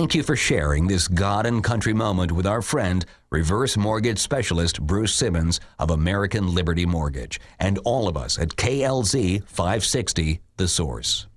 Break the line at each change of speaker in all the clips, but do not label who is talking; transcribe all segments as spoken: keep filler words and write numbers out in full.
Thank you for sharing this God and country moment with our friend, reverse mortgage specialist Bruce Simmons of American Liberty Mortgage, and all of us at K L Z five sixty, The Source.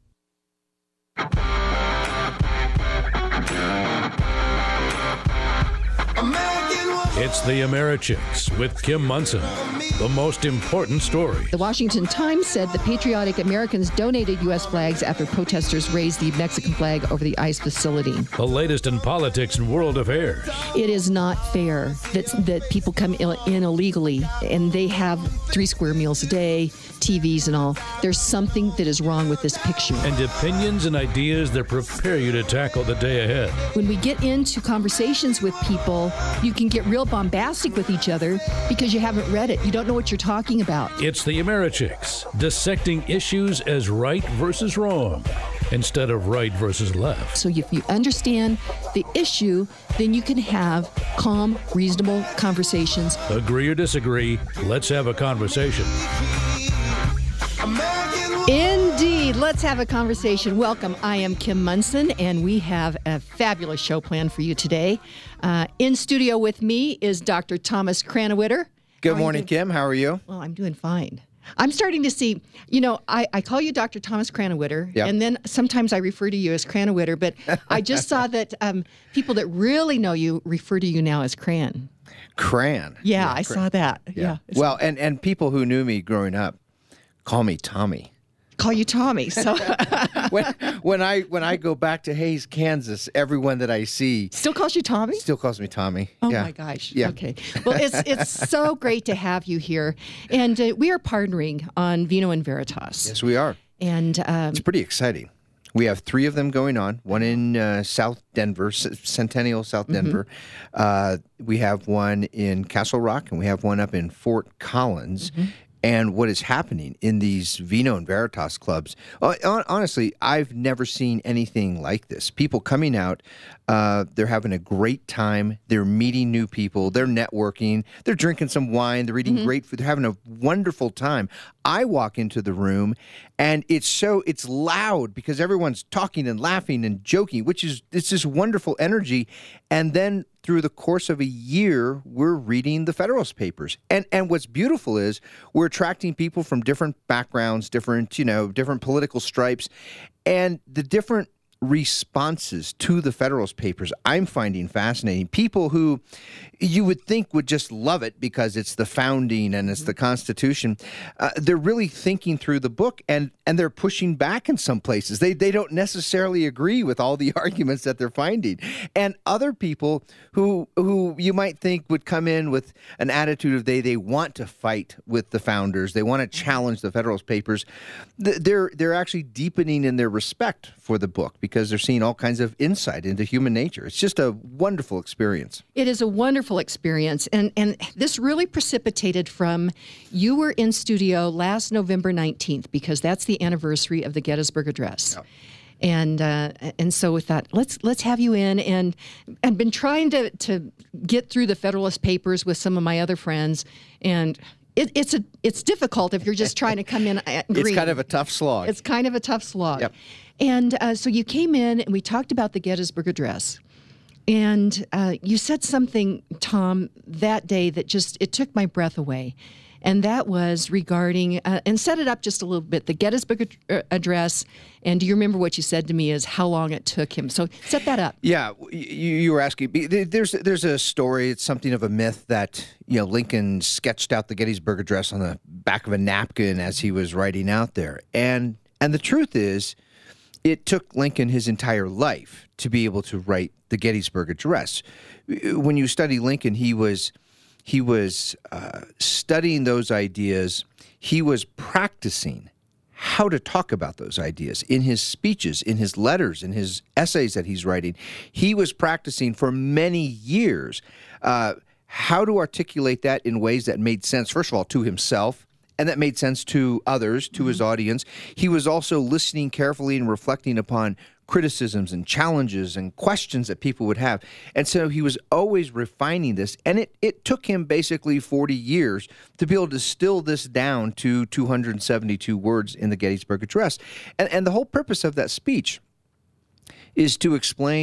It's the Americhicks with Kim Munson. The most important story.
The Washington Times said the patriotic Americans donated U S flags after protesters raised the Mexican flag over the ICE facility.
The latest in politics and world affairs.
It is not fair that that people come in illegally and they have three square meals a day, T Vs and all. There's something that is wrong with this picture.
And opinions and ideas that prepare you to tackle the day ahead.
When we get into conversations with people, you can get real bombastic with each other because you haven't read it. You don't know what you're talking about.
It's the Americhicks, dissecting issues as right versus wrong instead of right versus left.
So if you understand the issue, then you can have calm, reasonable conversations.
Agree or disagree, let's have a conversation.
Indeed. Let's have a conversation. Welcome. I am Kim Munson, and we have a fabulous show planned for you today. Uh, in studio with me is Doctor Thomas Krannawitter.
Good morning, Kim. How are you?
Well, I'm doing fine. I'm starting to see, you know, I, I call you Doctor Thomas Krannawitter,
yep.
and then sometimes I refer to you as Krannawitter, but I just saw that um, people that really know you refer to you now as Cran.
Cran?
Yeah,
yeah
I
Cran.
saw that. Yeah.
yeah. Well, and, and people who knew me growing up call me Tommy.
Call you Tommy. So
when when I when I go back to Hays, Kansas, everyone that I see
still calls you Tommy.
Still calls me Tommy.
Oh
yeah.
my gosh.
Yeah.
Okay. Well, it's it's so great to have you here, and uh, we are partnering on Vino and Veritas.
Yes, we are.
And um,
it's pretty exciting. We have three of them going on. One in uh, South Denver, C- Centennial South Denver. Mm-hmm. Uh, we have one in Castle Rock, and we have one up in Fort Collins. Mm-hmm. And what is happening in these Vino and Veritas clubs, honestly, I've never seen anything like this. People coming out, uh, they're having a great time. They're meeting new people. They're networking. They're drinking some wine. They're eating mm-hmm. great food. They're having a wonderful time. I walk into the room, and it's so it's loud because everyone's talking and laughing and joking, which is it's this wonderful energy. And then through the course of a year, we're reading the Federalist Papers. And and what's beautiful is we're attracting people from different backgrounds, different, you know, different political stripes, and the different responses to the Federalist Papers I'm finding fascinating. People who you would think would just love it because it's the founding and it's the Constitution. Uh, they're really thinking through the book, and and they're pushing back in some places. They they don't necessarily agree with all the arguments that they're finding. And other people who who you might think would come in with an attitude of they they want to fight with the founders, they want to challenge the Federalist Papers, they're they're actually deepening in their respect for the book because they're seeing all kinds of insight into human nature. It's just a wonderful experience.
It is a wonderful experience. And, and this really precipitated from, you were in studio last November nineteenth, because that's the anniversary of the Gettysburg Address. Yeah. And uh, and so we thought, let's let's have you in, and I've been trying to, to get through the Federalist Papers with some of my other friends, and It, it's a it's difficult if you're just trying to come in green.
It's kind of a tough slog.
It's kind of a tough slog.
Yep.
And uh, so you came in and we talked about the Gettysburg Address. And uh, you said something, Tom, that day that just, it took my breath away. And that was regarding, uh, and set it up just a little bit, the Gettysburg Address. And do you remember what you said to me is how long it took him? So set that up.
Yeah, you, you were asking. There's there's a story. It's something of a myth that, you know, Lincoln sketched out the Gettysburg Address on the back of a napkin as he was writing out there. And and the truth is, it took Lincoln his entire life to be able to write the Gettysburg Address. When you study Lincoln, he was he was uh, studying those ideas. He was practicing how to talk about those ideas in his speeches, in his letters, in his essays that he's writing. He was practicing for many years uh, how to articulate that in ways that made sense, first of all, to himself, and that made sense to others, to mm-hmm. his audience. He was also listening carefully and reflecting upon criticisms and challenges and questions that people would have. And so he was always refining this. And it, it took him basically forty years to be able to distill this down to two hundred seventy-two words in the Gettysburg Address. And, and the whole purpose of that speech is to explain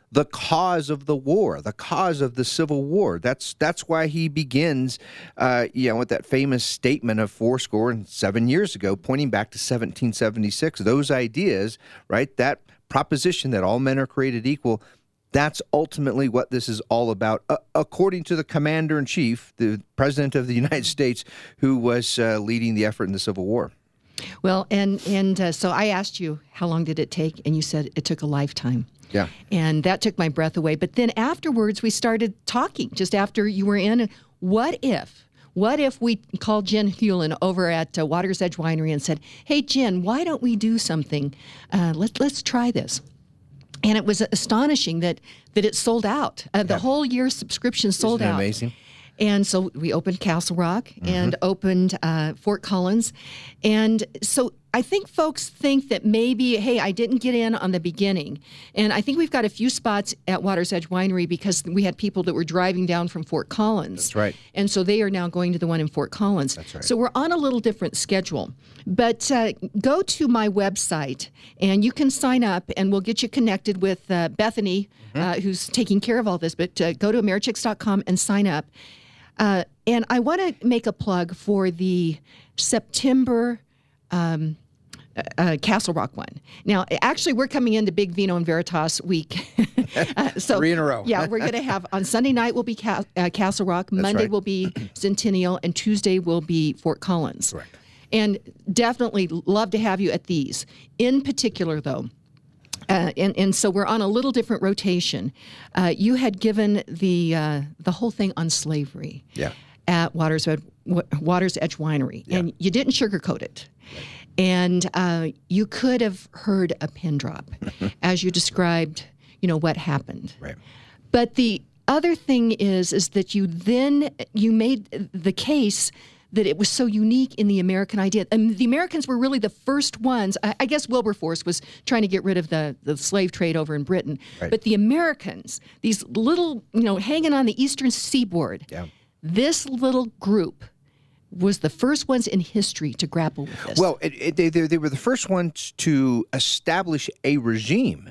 the cause of the war, the cause of the Civil War. That's that's why he begins, uh, you know, with that famous statement of four score and seven years ago, pointing back to seventeen seventy-six. Those ideas, right, that proposition that all men are created equal, that's ultimately what this is all about, uh, according to the commander-in-chief, the President of the United States, who was uh, leading the effort in the Civil War.
Well, and, and uh, so I asked you, how long did it take? And you said it took a lifetime.
Yeah.
And that took my breath away. But then afterwards, we started talking, just after you were in. What if, what if we called Jen Hewlin over at uh, Water's Edge Winery and said, hey, Jen, why don't we do something? Uh, let, let's try this. And it was astonishing that, that it sold out. Uh, the
Yeah.
whole year's subscription sold
Isn't that
out.
amazing?
And so we opened Castle Rock mm-hmm. and opened uh, Fort Collins. And so I think folks think that maybe, hey, I didn't get in on the beginning. And I think we've got a few spots at Water's Edge Winery because we had people that were driving down from Fort Collins.
That's right.
And so they are now going to the one in Fort Collins.
That's right.
So we're on a little different schedule. But uh, go to my website and you can sign up and we'll get you connected with uh, Bethany, mm-hmm. uh, who's taking care of all this. But uh, go to Americhicks dot com and sign up. Uh, and I want to make a plug for the September um, uh, Castle Rock one. Now, actually, we're coming into Big Vino and Veritas week. uh, so,
Three in a row.
Yeah, we're going to have, on Sunday night will be Ca- uh, Castle Rock,
That's
Monday
right.
will be Centennial, and Tuesday will be Fort Collins.
Correct.
And definitely love to have you at these. In particular, though, Uh, and, and so we're on a little different rotation. Uh, you had given the uh, the whole thing on slavery
Yeah.
at Water's Edge, Water's Edge Winery,
Yeah.
and you didn't sugarcoat it. Right. And uh, you could have heard a pin drop as you described, you know, what happened.
Right.
But the other thing is, is that you then you made the case that it was so unique in the American idea. And the Americans were really the first ones. I, I guess Wilberforce was trying to get rid of the, the slave trade over in Britain.
Right.
But the Americans, these little, you know, hanging on the eastern seaboard,
Yeah.
this little group was the first ones in history to grapple with this.
Well, it, it, they, they were the first ones to establish a regime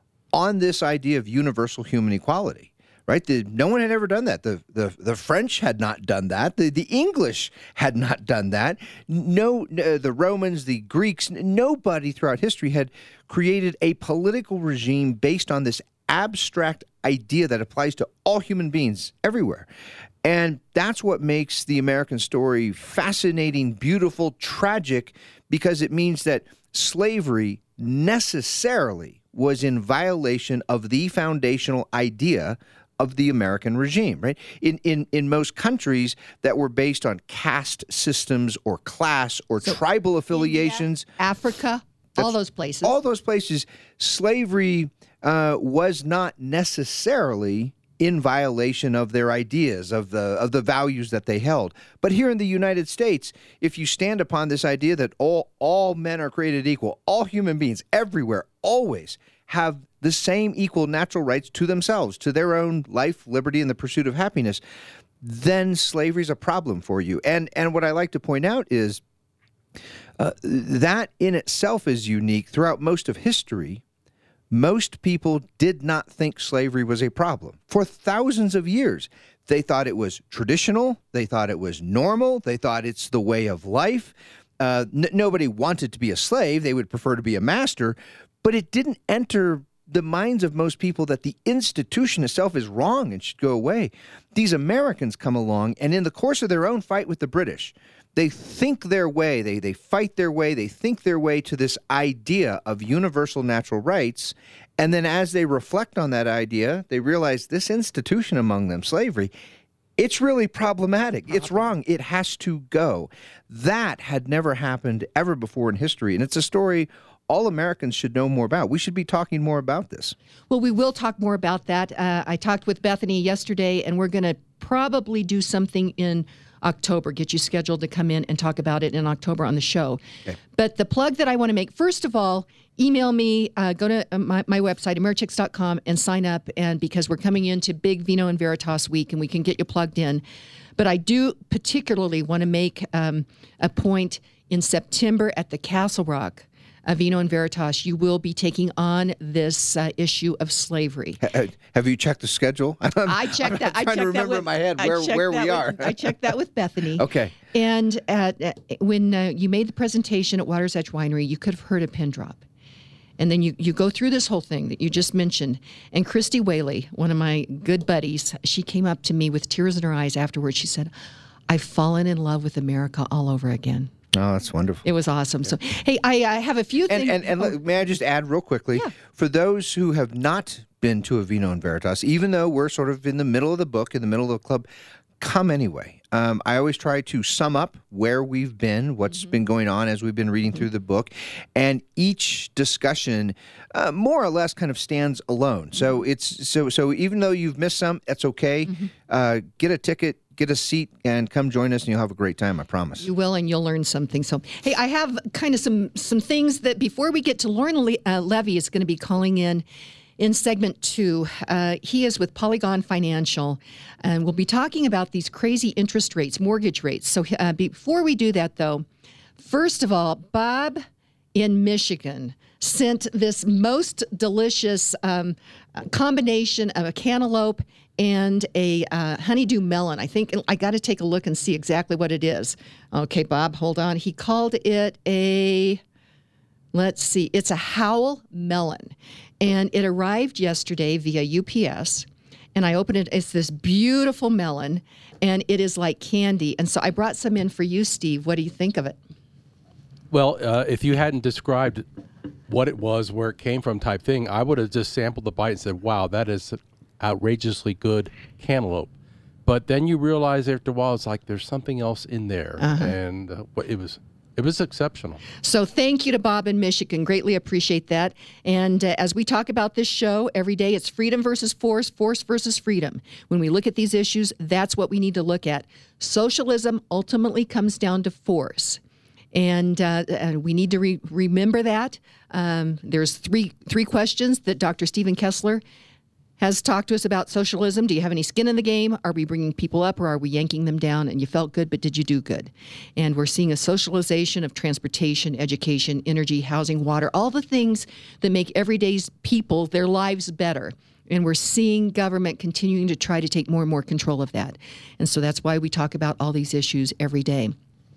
on this idea of universal human equality. Right? The, no one had ever done that. The, the the French had not done that. The the English had not done that. No, uh, the Romans, the Greeks, nobody throughout history had created a political regime based on this abstract idea that applies to all human beings everywhere. And that's what makes the American story fascinating, beautiful, tragic, because it means that slavery necessarily was in violation of the foundational idea of the American regime, right? In in in most countries that were based on caste systems or class or
So
tribal affiliations,
India, Africa, all those places.
all those places, slavery uh, was not necessarily in violation of their ideas, of the of the values that they held. But here in the United States, if you stand upon this idea that all all men are created equal, all human beings everywhere always have the same equal natural rights to themselves, to their own life, liberty, and the pursuit of happiness, then slavery is a problem for you. And and what I like to point out is uh, that in itself is unique. Throughout most of history, most people did not think slavery was a problem. For thousands of years, they thought it was traditional, they thought it was normal, they thought it's the way of life. Uh, n- nobody wanted to be a slave, they would prefer to be a master, but it didn't enter the minds of most people that the institution itself is wrong and should go away. These Americans come along, and in the course of their own fight with the British, they think their way, they they fight their way, they think their way to this idea of universal natural rights, and then as they reflect on that idea, they realize this institution among them, slavery, it's really problematic. It's wrong. It has to go. That had never happened ever before in history, and it's a story all Americans should know more about. We should be talking more about this.
Well, we will talk more about that. Uh, I talked with Bethany yesterday, and we're going to probably do something in October, get you scheduled to come in and talk about it in October on the show. Okay. But the plug that I want to make, first of all, email me, uh, go to my, my website, Americhicks dot com, and sign up, and because we're coming into Big Vino and Veritas week, and we can get you plugged in. But I do particularly want to make um, a point in September at the Castle Rock. uh, Vino and Veritas, you will be taking on this uh, issue of slavery.
Ha- Have you checked the schedule? I'm,
I checked
I'm
that. I
trying
checked
to remember
that with,
in my head
I
where,
checked
where
that
we
with-
are.
I checked that with Bethany.
Okay.
And uh, uh, when uh, you made the presentation at Water's Edge Winery, you could have heard a pin drop. And then you, you go through this whole thing that you just mentioned. And Christy Whaley, one of my good buddies, she came up to me with tears in her eyes afterwards. She said, I've fallen in love with America all over again.
Oh, that's wonderful.
It was awesome. So, hey, I, I have a few
And,
things.
and, and let- may I just add real quickly,
Yeah.
for those who have not been to a Vino and Veritas, even though we're sort of in the middle of the book, in the middle of the club, come anyway. Um, I always try to sum up where we've been, what's
Mm-hmm.
been going on as we've been reading through the book, and each discussion uh, more or less kind of stands alone. So
Mm-hmm.
it's so so even though you've missed some, that's okay. Uh, get a ticket, get a seat, and come join us, and you'll have a great time. I promise.
You will, and you'll learn something. So, hey, I have kind of some some things that before we get to Lauren Le- uh, Levy is going to be calling in in segment two. Uh, he is with Polygon Financial, and we'll be talking about these crazy interest rates, mortgage rates. So, uh, before we do that, though, first of all, Bob in Michigan sent this most delicious um, combination of a cantaloupe and a uh, honeydew melon. I think I got to take a look and see exactly what it is. Okay, Bob, hold on. He called it a, let's see, it's a Howl melon. And it arrived yesterday via U P S. And I opened it. It's this beautiful melon, and it is like candy. And so I brought some in for you, Steve. What do you think of it?
Well, uh, if you hadn't described what it was, where it came from type thing, I would have just sampled the bite and said, wow, that is outrageously good cantaloupe. But then you realize after a while, it's like there's something else in there.
Uh-huh.
And uh, it was it was exceptional.
So thank you to Bob in Michigan. Greatly appreciate that. And uh, as we talk about this show every day, it's freedom versus force, force versus freedom. When we look at these issues, that's what we need to look at. Socialism ultimately comes down to force. And uh, uh, we need to re- remember that. Um, there's three three questions that Doctor Stephen Kessler has talked to us about socialism. Do you have any skin in the game? Are we bringing people up or are we yanking them down? And you felt good, but did you do good? And we're seeing a socialization of transportation, education, energy, housing, water, all the things that make everyday people, their lives better. And we're seeing government continuing to try to take more and more control of that. And so that's why we talk about all these issues every day.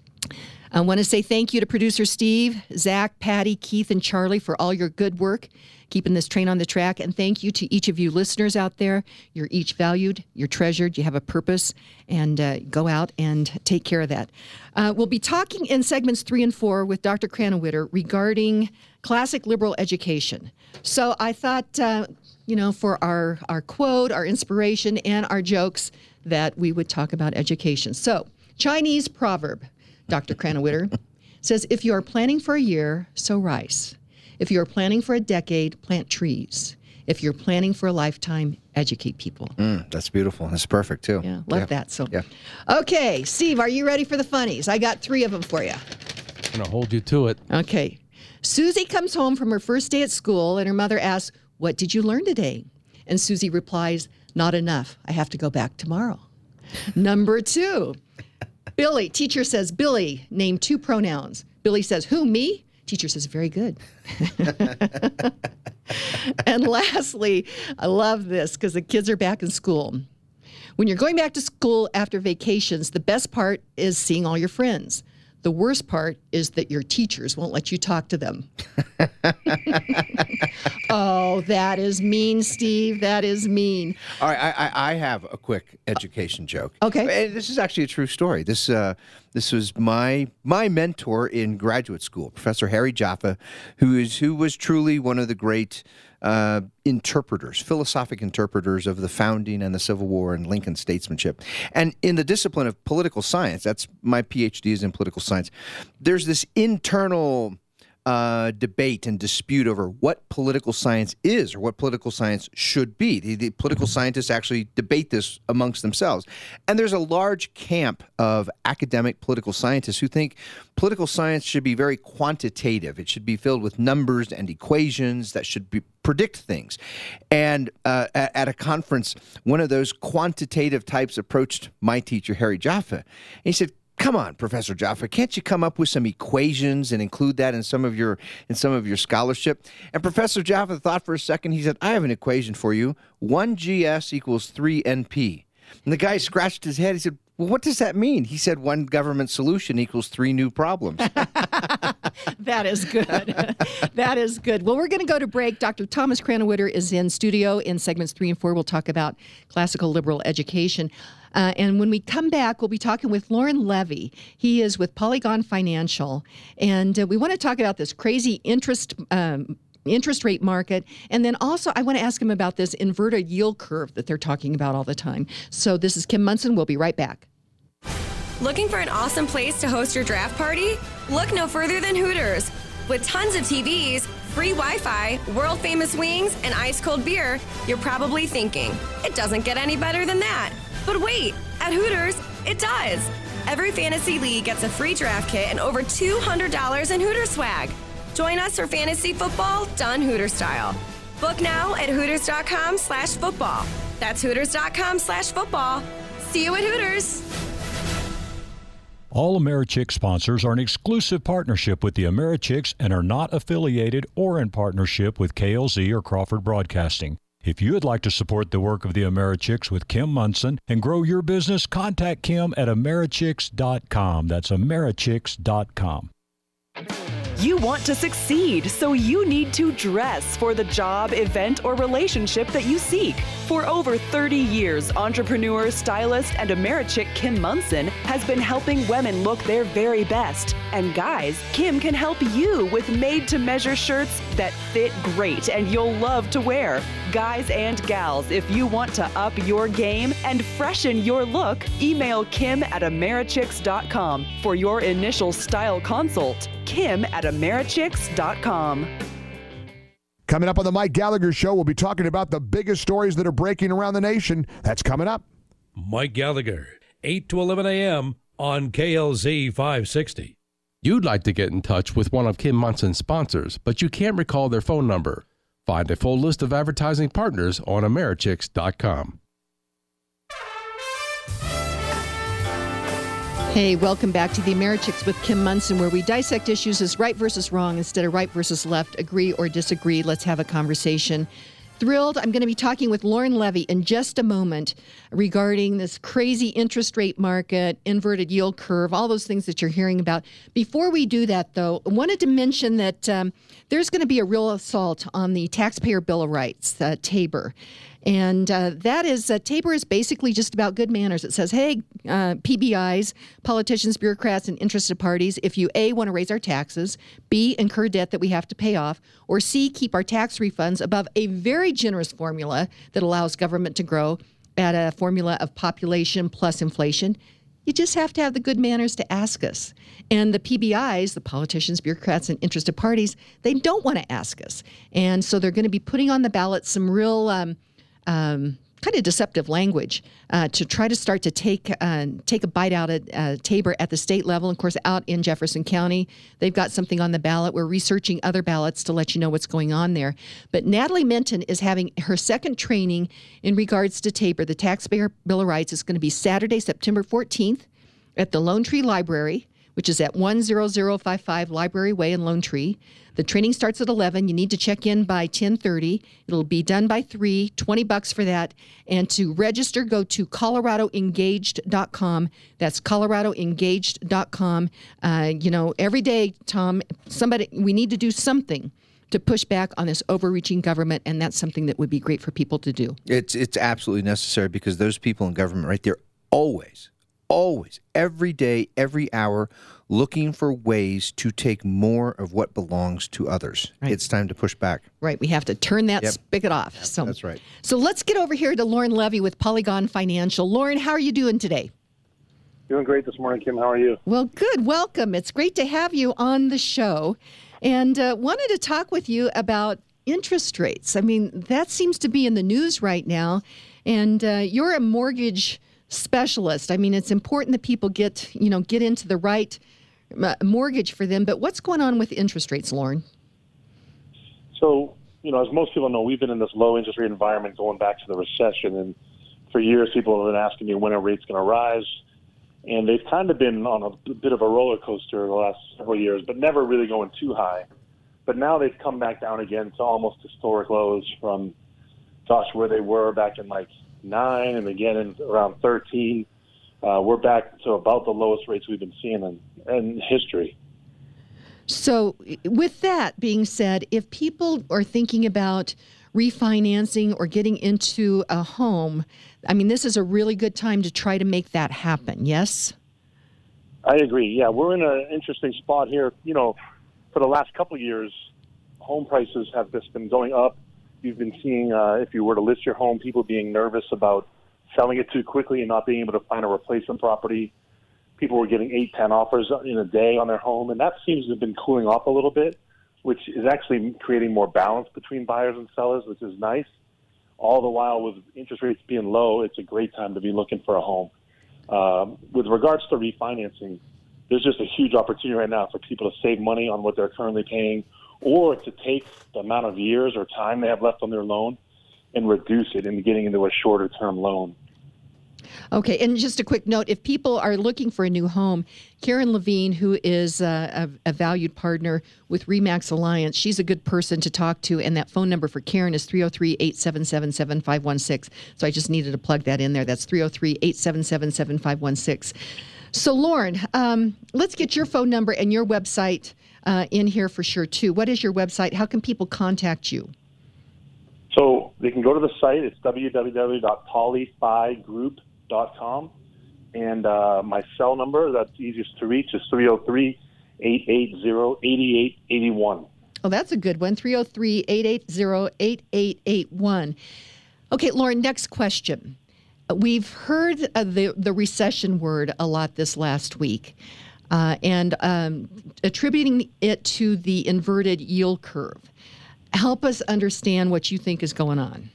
I want to say thank you to producer Steve, Zach, Patty, Keith, and Charlie for all your good work, keeping this train on the track. And thank you to each of you listeners out there. You're each valued, you're treasured, you have a purpose, and uh, go out and take care of that. Uh, we'll be talking in segments three and four with Doctor Krannawitter regarding classic liberal education. So I thought, uh, you know, for our, our quote, our inspiration, and our jokes, that we would talk about education. So, Chinese proverb, Doctor Krannawitter, says, if you are planning for a year, sow rice. If you are planning for a decade, plant trees. If you're planning for a lifetime, educate people.
Mm, that's beautiful. That's perfect, too.
Yeah, love that. So,
Yeah.
Okay, Steve, are you ready for the funnies? I got three of them for you.
I'm going to hold you to it.
Okay. Susie comes home from her first day at school, and her mother asks, what did you learn today? And Susie replies, not enough. I have to go back tomorrow. Number two. Billy, teacher says, Billy, name two pronouns. Billy says, who, me? Teacher says, very good. And lastly, I love this because the kids are back in school. When you're going back to school after vacations, the best part is seeing all your friends. The worst part is that your teachers won't let you talk to them. Oh, that is mean, Steve. That is mean.
All right, I, I, I have a quick education joke.
Okay.
And this is actually a true story. This uh, this was my my mentor in graduate school, Professor Harry Jaffa, who is who was truly one of the great uh, interpreters, philosophic interpreters of the founding and the Civil War and Lincoln statesmanship. And in the discipline of political science, that's my PhD is in political science. There's this internal Uh, debate and dispute over what political science is or what political science should be. The, the political scientists actually debate this amongst themselves. And there's a large camp of academic political scientists who think political science should be very quantitative. It should be filled with numbers and equations that should be, predict things. And uh, at, at a conference, one of those quantitative types approached my teacher, Harry Jaffa. And he said, come on, Professor Jaffa, can't you come up with some equations and include that in some of your in some of your scholarship? And Professor Jaffa thought for a second. He said, I have an equation for you. one G S equals three N P. And the guy scratched his head. He said, well, what does that mean? He said one government solution equals three new problems.
That is good. That is good. Well, we're going to go to break. Doctor Thomas Krannawitter is in studio. In segments three and four, we'll talk about classical liberal education. Uh, and when we come back, we'll be talking with Loren Levy. He is with Polygon Financial. And uh, we want to talk about this crazy interest um interest rate market. And then also I want to ask him about this inverted yield curve that they're talking about all the time. So this is Kim Munson. We'll be right back.
Looking for an awesome place to host your draft party? Look no further than Hooters. With tons of T Vs, free Wi-Fi, world-famous wings, and ice-cold beer, you're probably thinking, it doesn't get any better than that. But wait, at Hooters, it does. Every fantasy league gets a free draft kit and over two hundred dollars in Hooters swag. Join us for fantasy football done Hooter style. Book now at Hooters.com slash football. That's Hooters.com slash football. See you at Hooters.
All AmeriChicks sponsors are an exclusive partnership with the AmeriChicks and are not affiliated or in partnership with K L Z or Crawford Broadcasting. If you would like to support the work of the AmeriChicks with Kim Munson and grow your business, contact Kim at Americhicks dot com. That's Americhicks dot com.
You want to succeed, so you need to dress for the job, event, or relationship that you seek. For over thirty years, entrepreneur, stylist, and AmeriChick Kim Munson has been helping women look their very best. And guys, Kim can help you with made-to-measure shirts that fit great and you'll love to wear. Guys and gals, if you want to up your game and freshen your look, email Kim at Americhicks dot com for your initial style consult. Kim at Americhicks dot com.
Coming up on the Mike Gallagher Show, we'll be talking about the biggest stories that are breaking around the nation. That's coming up.
Mike Gallagher, eight to eleven a.m. on K L Z five sixty.
You'd like to get in touch with one of Kim Munson's sponsors, but you can't recall their phone number. Find a full list of advertising partners on Americhicks dot com.
Hey, welcome back to the AmeriChicks with Kim Munson, where we dissect issues as right versus wrong instead of right versus left, agree or disagree. Let's have a conversation. Thrilled. I'm going to be talking with Loren Levy in just a moment regarding this crazy interest rate market, inverted yield curve, all those things that you're hearing about. Before we do that, though, I wanted to mention that um, there's going to be a real assault on the Taxpayer Bill of Rights, uh, TABOR. And uh, that is, uh, TABOR is basically just about good manners. It says, hey, uh, P B Is, politicians, bureaucrats, and interested parties, if you A, want to raise our taxes, B, incur debt that we have to pay off, or C, keep our tax refunds above a very generous formula that allows government to grow at a formula of population plus inflation, you just have to have the good manners to ask us. And the P B Is, the politicians, bureaucrats, and interested parties, they don't want to ask us. And so they're going to be putting on the ballot some real um, um, kind of deceptive language uh, to try to start to take uh, take a bite out of uh, TABOR at the state level. And of course, out in Jefferson County, they've got something on the ballot. We're researching other ballots to let you know what's going on there. But Natalie Minton is having her second training in regards to TABOR, the Taxpayer Bill of Rights. It's going to be Saturday, September fourteenth at the Lone Tree Library, which is at one zero zero five five Library Way in Lone Tree. The training starts at eleven. You need to check in by ten thirty. It'll be done by three, twenty bucks for that. And to register, go to Colorado Engaged dot com. That's Colorado Engaged dot com. Uh, you know, every day, Tom, somebody, we need to do something to push back on this overreaching government, and that's something that would be great for people to do.
It's, it's absolutely necessary because those people in government right there always, always, every day, every hour, looking for ways to take more of what belongs to others. Right. It's time to push back.
Right. We have to turn that
Yep.
spigot off.
Yep,
So
that's right.
So let's get over here to Loren Levy with Polygon Financial. Loren, how are you doing today?
Doing great this morning, Kim. How are you?
Well, good. Welcome. It's great to have you on the show. And uh, wanted to talk with you about interest rates. I mean, that seems to be in the news right now. And uh, you're a mortgage specialist. I mean, it's important that people get, you know, get into the right uh, mortgage for them. But what's going on with interest rates, Loren?
So, you know, as most people know, we've been in this low interest rate environment going back to the recession. And for years, people have been asking me when are rates going to rise. And they've kind of been on a bit of a roller coaster the last several years, but never really going too high. But now they've come back down again to almost historic lows from, gosh, where they were back in like nine and again in around thirteen. Uh, we're back to about the lowest rates we've been seeing in, in history.
So with that being said, if people are thinking about refinancing or getting into a home, I mean, this is a really good time to try to make that happen, yes?
I agree. Yeah, we're in an interesting spot here. You know, for the last couple of years, home prices have just been going up. You've been seeing, uh, if you were to list your home, people being nervous about selling it too quickly and not being able to find a replacement property. People were getting eight, ten offers in a day on their home, and that seems to have been cooling off a little bit, which is actually creating more balance between buyers and sellers, which is nice. All the while, with interest rates being low, it's a great time to be looking for a home. Um, with regards to refinancing, there's just a huge opportunity right now for people to save money on what they're currently paying, or to take the amount of years or time they have left on their loan and reduce it into getting into a shorter term loan.
Okay, and just a quick note, if people are looking for a new home, Karen Levine, who is a, a, a valued partner with RE/MAX Alliance, she's a good person to talk to, and that phone number for Karen is three oh three, eight seven seven, seven five one six. So I just needed to plug that in there. That's three oh three, eight seven seven, seven five one six. So Lauren, um, let's get your phone number and your website uh, in here for sure, too. What is your website? How can people contact you?
So they can go to the site. It's w w w dot polyfi group dot com. And uh, my cell number, that's easiest to reach, is three oh three, eight eight zero, eight eight eight one.
Oh, that's a good one, three oh three, eight eight zero, eight eight eight one. Okay, Lauren, next question. We've heard uh, the, the recession word a lot this last week, uh, and um, attributing it to the inverted yield curve. Help us understand what you think is going on.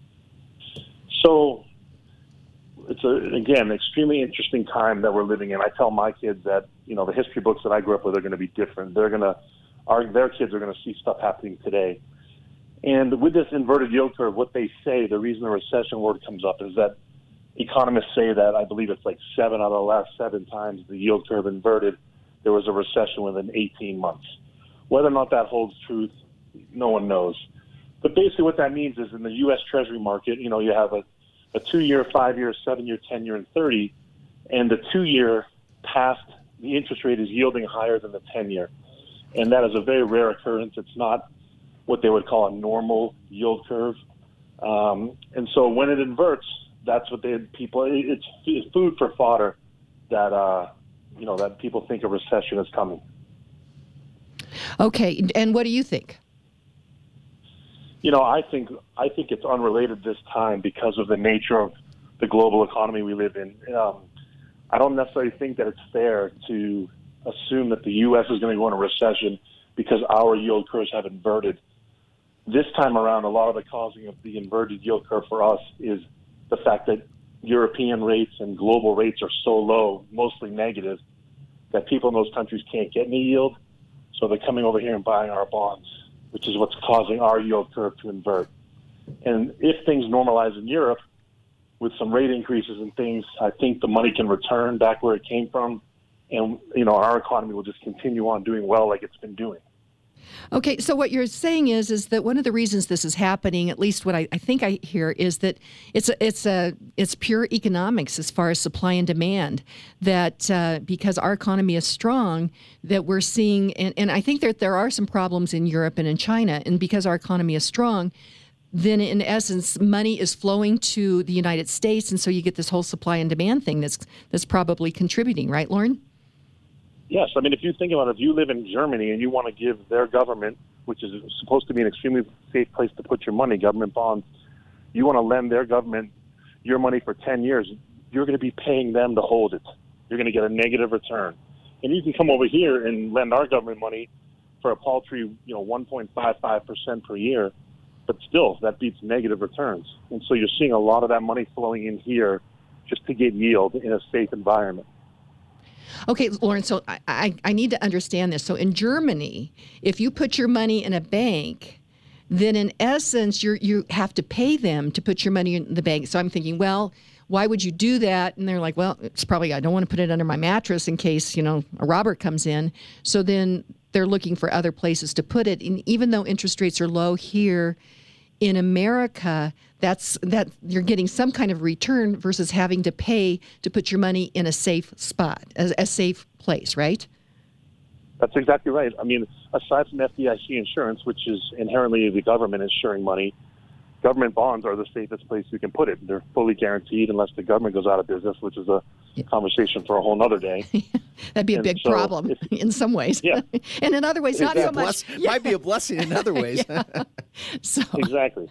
So it's, a, again, an extremely interesting time that we're living in. I tell my kids that, you know, the history books that I grew up with are going to be different. They're going to, our, their kids are going to see stuff happening today. And with this inverted yield curve, what they say, the reason the recession word comes up is that economists say that, I believe it's like seven out of the last seven times the yield curve inverted, there was a recession within eighteen months. Whether or not that holds truth, no one knows. But basically what that means is in the U S Treasury market, you know, you have a, a two-year, five-year, seven-year, ten-year, and thirty, and the two-year past, the interest rate is yielding higher than the ten-year. And that is a very rare occurrence. It's not what they would call a normal yield curve. Um, and so when it inverts, that's what they people. It's, it's food for fodder that uh, you know that people think a recession is coming.
Okay, and what do you think?
You know, I think I think it's unrelated this time because of the nature of the global economy we live in. Um, I don't necessarily think that it's fair to assume that the U S is going to go into a recession because our yield curves have inverted. This time around, a lot of the causing of the inverted yield curve for us is the fact that European rates and global rates are so low, mostly negative, that people in those countries can't get any yield. So they're coming over here and buying our bonds, which is what's causing our yield curve to invert. And if things normalize in Europe with some rate increases and things, I think the money can return back where it came from. And, you know, our economy will just continue on doing well like it's been doing.
Okay, so what you're saying is is that one of the reasons this is happening, at least what I, I think I hear, is that it's a, it's a it's pure economics as far as supply and demand. That uh, because our economy is strong, that we're seeing, and, and I think that there are some problems in Europe and in China, and because our economy is strong, then in essence, money is flowing to the United States, and so you get this whole supply and demand thing that's that's probably contributing, right, Lauren?
Yes. I mean, if you think about it, if you live in Germany and you want to give their government, which is supposed to be an extremely safe place to put your money, government bonds, you want to lend their government your money for ten years, you're going to be paying them to hold it. You're going to get a negative return. And you can come over here and lend our government money for a paltry, you know, one point five five percent per year, but still, that beats negative returns. And so you're seeing a lot of that money flowing in here just to get yield in a safe environment.
Okay, Lauren, so I, I, I need to understand this. So in Germany, if you put your money in a bank, then in essence, you you have to pay them to put your money in the bank. So I'm thinking, well, why would you do that? And they're like, well, it's probably, I don't want to put it under my mattress in case, you know, a robber comes in. So then they're looking for other places to put it. And even though interest rates are low here in America, that's that you're getting some kind of return versus having to pay to put your money in a safe spot, a, a safe place, right?
That's exactly right. I mean, aside from F D I C insurance, which is inherently the government insuring money, government bonds are the safest place you can put it. They're fully guaranteed unless the government goes out of business, which is a yeah. conversation for a whole other day.
That'd be a
and
big
so
problem
if,
in some ways.
Yeah.
And in other ways, not so
bless,
much. Yeah.
Might be a blessing in other ways.
so,
exactly.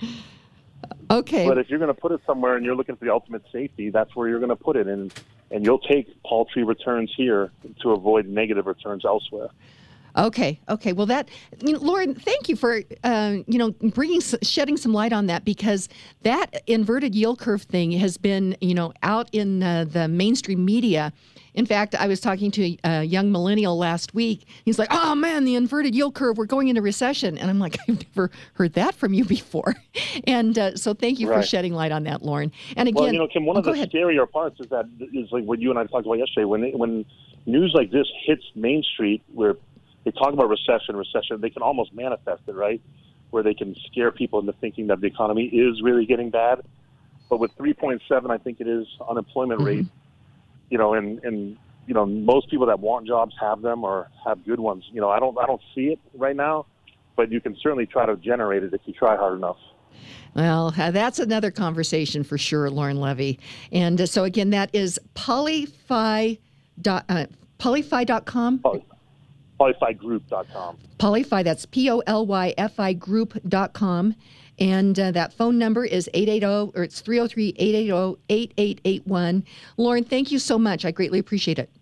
Okay.
But if you're going to put it somewhere and you're looking for the ultimate safety, that's where you're going to put it. And, and you'll take paltry returns here to avoid negative returns elsewhere.
Okay. Okay. Well, that, you know, Lauren, thank you for, uh, you know, bringing, shedding some light on that, because that inverted yield curve thing has been, you know, out in uh, the mainstream media. In fact, I was talking to a young millennial last week. He's like, oh, man, the inverted yield curve, we're going into recession. And I'm like, I've never heard that from you before. And uh, so thank you
right.
for shedding light on that, Lauren. And again,
well, you know, Kim, one
oh,
of the
ahead.
scarier parts is that is like what you and I talked about yesterday. When it, when news like this hits Main Street, where they talk about recession, recession, they can almost manifest it, right? Where they can scare people into thinking that the economy is really getting bad. But with three point seven, I think it is, unemployment
mm-hmm.
rate, you know, and, and, you know, most people that want jobs have them or have good ones. You know, I don't, I don't see it right now, but you can certainly try to generate it if you try hard enough.
Well, uh, that's another conversation for sure, Lauren Levy. And uh, so again, that is polyfi dot, uh, polyfi dot com.
Poly- polyfi group dot com.
Polyfi, that's P O L Y F I group dot com. And uh, that phone number is eight eight zero, or it's three oh three, eight eight zero, eight eight eight one. Lauren, thank you so much. I greatly appreciate it.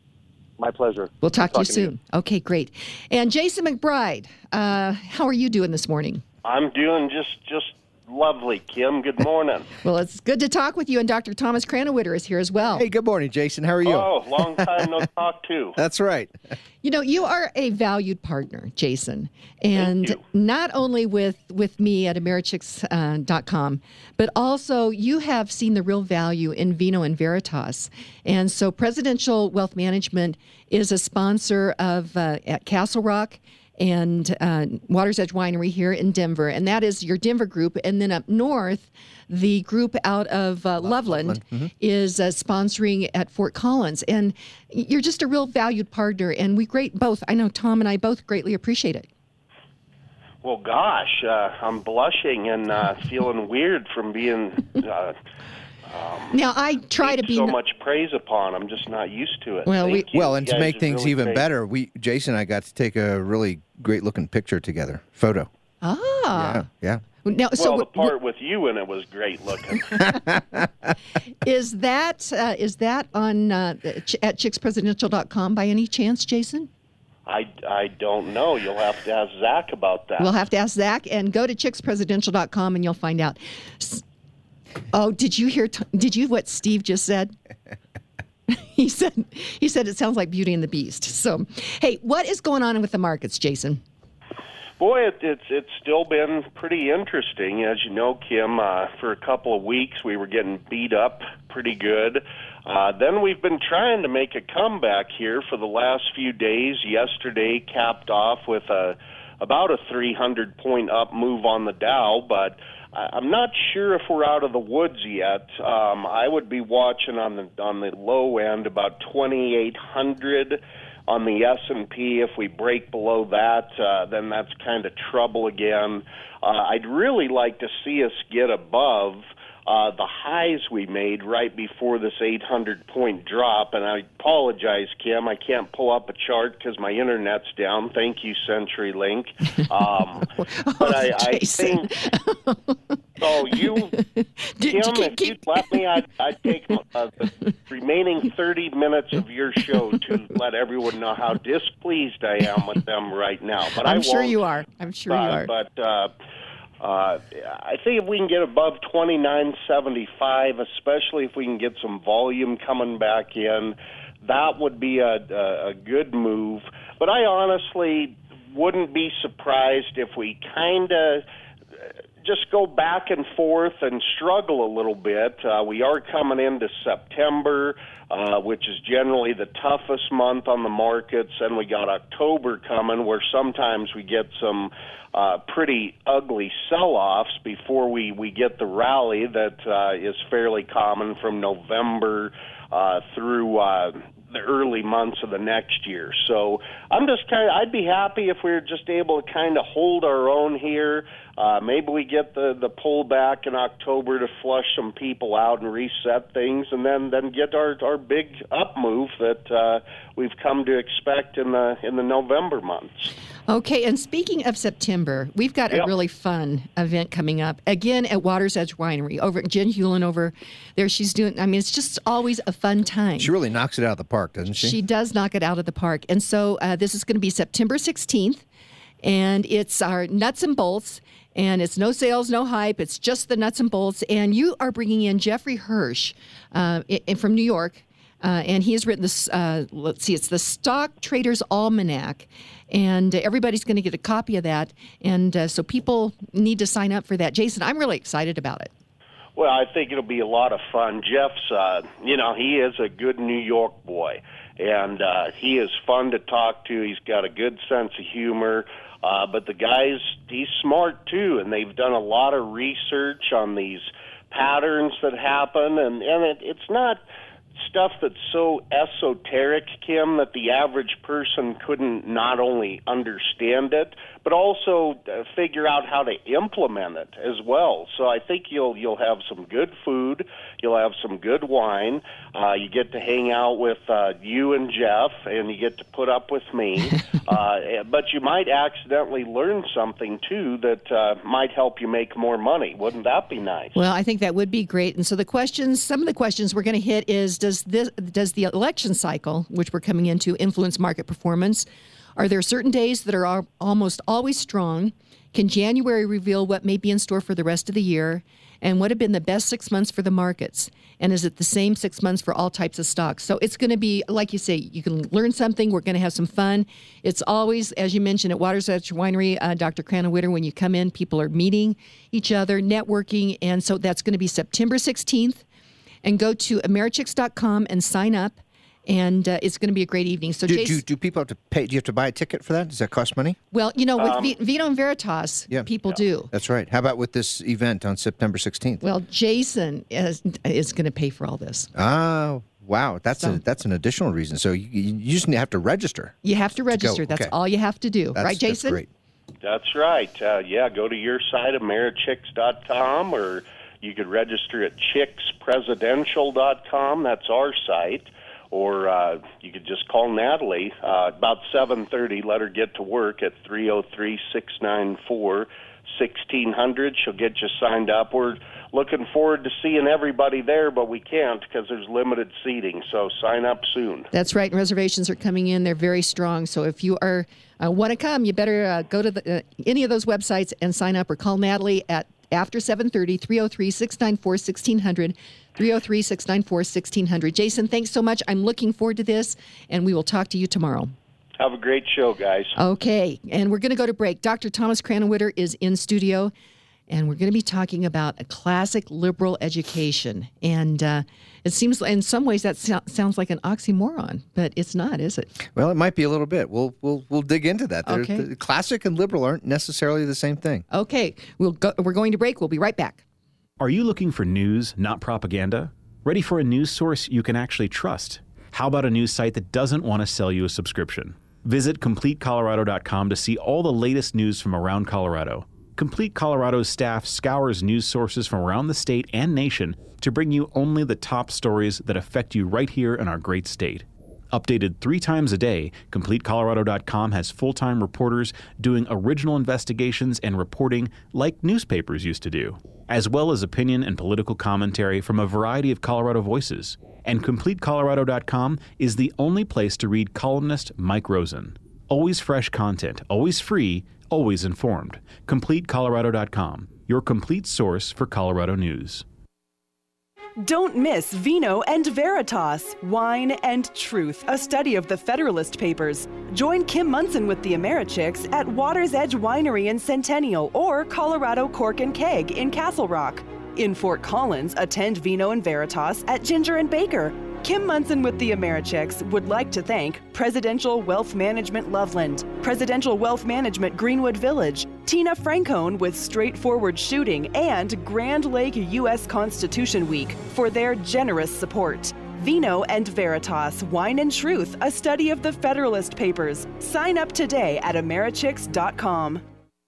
My pleasure.
We'll talk to you soon.
To you.
Okay, great. And Jason McBride, uh, how are you doing this morning?
I'm doing just just lovely, Kim. Good morning.
Well, it's good to talk with you, and Doctor Thomas Kranawitter is here as well.
Hey, good morning, Jason. How are you?
Oh, long time no talk to.
That's right.
You know, you are a valued partner, Jason, and
Thank you.
not only with, with me at Americhicks dot com, but also you have seen the real value in Vino and Veritas. And so Presidential Wealth Management is a sponsor of uh, at Castle Rock and uh, Water's Edge Winery here in Denver, and that is your Denver group. And then up north, the group out of uh, Loveland,
Loveland. Mm-hmm.
is uh, sponsoring at Fort Collins. And you're just a real valued partner, and we great both, I know Tom and I both greatly appreciate it.
Well, gosh, uh, I'm blushing and uh, feeling weird from being uh, um,
now, I try to be
so
no-
much praise upon. I'm just not used to it.
Well,
Thank
we-
you.
Well, and
You
to
guys
make
are
things
really
even
great.
better, we Jason and I got to take a really great looking picture together, photo.
Ah.
Yeah, yeah.
Now, so
Well, the
w-
part with you in it was great looking.
is that uh, is that on uh, ch- at chicks presidential dot com by any chance, Jason?
I, I don't know. You'll have to ask Zach about that.
We'll have to ask Zach, and go to chicks presidential dot com and you'll find out. S- Oh, did you hear? T- did you what Steve just said? he said he said it sounds like Beauty and the Beast. So, hey, what is going on with the markets, Jason?
Boy, it, it's it's still been pretty interesting. As you know, Kim, uh, for a couple of weeks we were getting beat up pretty good. Uh, then we've been trying to make a comeback here for the last few days. Yesterday capped off with a about a three hundred point up move on the Dow, but I'm not sure if we're out of the woods yet. Um, I would be watching on the on the low end about twenty-eight hundred on the S and P. If we break below that, uh, then that's kind of trouble again. Uh, I'd really like to see us get above uh, the highs we made right before this eight hundred point drop. And I apologize, Kim, I can't pull up a chart because my internet's down. Thank you, CenturyLink. Um, but I, I think... Oh, you, Kim, if you'd let me, I'd, I'd take uh, the remaining thirty minutes of your show to let everyone know how displeased I am with them right now. But
I'm
I
sure
won't,
you are. I'm sure
uh,
you are.
But uh, uh, I think if we can get above twenty-nine seventy-five, especially if we can get some volume coming back in, that would be a, a, a good move. But I honestly wouldn't be surprised if we kind of just go back and forth and struggle a little bit. Uh, we are coming into September, uh, which is generally the toughest month on the markets, and we got October coming, where sometimes we get some uh, pretty ugly sell-offs before we, we get the rally that uh, is fairly common from November uh, through uh, the early months of the next year. So I'm just kind of, I'd be happy if we were just able to kind of hold our own here. Uh, maybe we get the, the pullback in October to flush some people out and reset things, and then, then get our, our big up move that uh, we've come to expect in the in the November months.
Okay, and speaking of September, we've got
Yep.
a really fun event coming up, again, at Water's Edge Winery. Over Jen Hewlin over there, she's doing, I mean, it's just always a fun time.
She really knocks it out of the park, doesn't she?
She does knock it out of the park. And so uh, this is going to be September sixteenth, and it's our nuts and bolts, and it's no sales, no hype. It's just the nuts and bolts. And you are bringing in Jeffrey Hirsch uh, i- from New York, uh, and he has written this, uh, let's see, it's the Stock Traders Almanac, and uh, everybody's going to get a copy of that. And uh, so people need to sign up for that. Jason, I'm really excited about it.
Well, I think it'll be a lot of fun. Jeff's, uh, you know, he is a good New York boy, and uh, he is fun to talk to. He's got a good sense of humor, uh, but the guy's, he's smart too, and they've done a lot of research on these patterns that happen, and, and it, it's not stuff that's so esoteric, Kim, that the average person couldn't not only understand it, but also uh, figure out how to implement it as well. So I think you'll you'll have some good food, you'll have some good wine, uh, you get to hang out with uh, you and Jeff, and you get to put up with me, uh, but you might accidentally learn something too that uh, might help you make more money. Wouldn't that be nice?
Well, I think that would be great. And so the questions, some of the questions we're going to hit is, does this, does the election cycle, which we're coming into, influence market performance? Are there certain days that are al- almost always strong? Can January reveal what may be in store for the rest of the year? And what have been the best six months for the markets? And is it the same six months for all types of stocks? So it's going to be, like you say, you can learn something. We're going to have some fun. It's always, as you mentioned, at Water's Edge Winery, uh, Doctor Cranwitter, when you come in, people are meeting each other, networking. And so that's going to be September sixteenth. And go to Americhicks dot com and sign up. And uh, it's going to be a great evening. So,
do,
Jason,
do, do people have to pay? Do you have to buy a ticket for that? Does that cost money?
well, you know, with
Um,
V- Vino and Veritas,
Yeah.
people do.
That's right. How about with this event on September sixteenth?
Well, Jason is, is going to pay for all this.
Oh, wow. That's
So-
a that's an additional reason. So you, you just have to register.
You have to register. That's
Okay.
all you have to do.
That's,
right, Jason?
That's great.
That's right. Uh, yeah, go to your site, Americhicks dot com, or you could register at Chicks Presidential dot com. That's our site. Or uh, you could just call Natalie uh, about seven thirty. Let her get to work at three oh three, six nine four, sixteen hundred. She'll get you signed up. We're looking forward to seeing everybody there, but we can't because there's limited seating. So sign up soon.
That's right. And reservations are coming in. They're very strong. So if you are uh, want to come, you better uh, go to the, uh, any of those websites and sign up, or call Natalie at after seven thirty, three oh three, six nine four, sixteen hundred, three oh three, six nine four, sixteen hundred. Jason, thanks so much. I'm looking forward to this, and we will talk to you tomorrow.
Have a great show, guys.
Okay, and we're going to go to break. Doctor Thomas Cranwitter is in studio, and we're going to be talking about a classic liberal education. And uh, it seems in some ways that so- sounds like an oxymoron, but it's not, is it?
Well, it might be a little bit. We'll we'll we'll dig into that. They're-
Okay.
the classic and liberal aren't necessarily the same thing.
Okay, we'll go, we're going to break. We'll be right back.
Are you looking for news, not propaganda? Ready for a news source you can actually trust? How about a news site that doesn't want to sell you a subscription? Visit complete colorado dot com to see all the latest news from around Colorado. Complete Colorado's staff scours news sources from around the state and nation to bring you only the top stories that affect you right here in our great state. Updated three times a day, complete colorado dot com has full-time reporters doing original investigations and reporting like newspapers used to do, as well as opinion and political commentary from a variety of Colorado voices. And complete colorado dot com is the only place to read columnist Mike Rosen. Always fresh content, always free, always informed. complete colorado dot com, your complete source for Colorado news.
Don't miss Vino and Veritas, Wine and Truth, a study of the Federalist Papers. Join Kim Munson with the Americhicks at Water's Edge Winery in Centennial or Colorado Cork and Keg in Castle Rock. In Fort Collins, attend Vino and Veritas at Ginger and Baker. Kim Munson with the Americhicks would like to thank Presidential Wealth Management Loveland, Presidential Wealth Management Greenwood Village, Tina Francone with Straightforward Shooting, and Grand Lake U S Constitution Week for their generous support. Vino and Veritas, Wine and Truth, a study of the Federalist Papers. Sign up today at Americhicks dot com.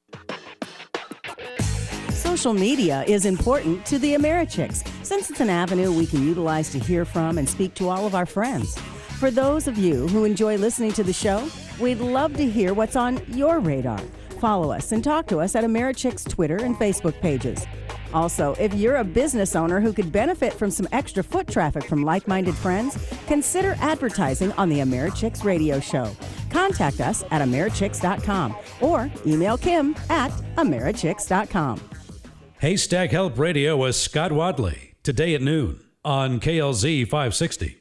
Social media is important to the Americhicks since it's an avenue we can utilize to hear from and speak to all of our friends. For those of you who enjoy listening to the show, we'd love to hear what's on your radar. Follow us and talk to us at Americhicks Twitter and Facebook pages. Also, if you're a business owner who could benefit from some extra foot traffic from like-minded friends, consider advertising on the Americhicks radio show. Contact us at Americhicks dot com or email Kim at Americhicks dot com.
Haystack Help Radio with Scott Wadley, today at noon on K L Z five sixty.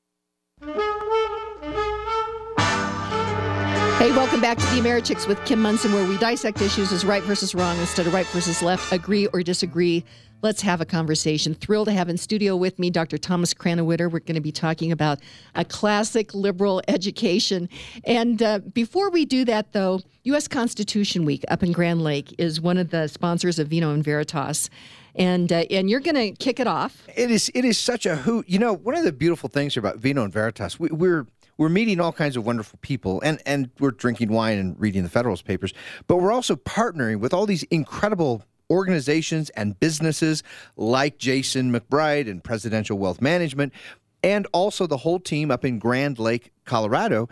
Hey, welcome back to the Americhicks with Kim Munson, where we dissect issues as right versus wrong instead of right versus left, agree or disagree. Let's have a conversation. Thrilled to have in studio with me Doctor Thomas Krannawitter. We're going to be talking about a classic liberal education. And uh, before we do that, though, U S Constitution Week up in Grand Lake is one of the sponsors of Vino and Veritas. And uh, and you're going to kick it off.
It is it is such a hoot. You know, one of the beautiful things about Vino and Veritas, we, we're we're meeting all kinds of wonderful people, and, and we're drinking wine and reading the Federalist Papers, but we're also partnering with all these incredible organizations and businesses like Jason McBride and Presidential Wealth Management, and also the whole team up in Grand Lake, Colorado.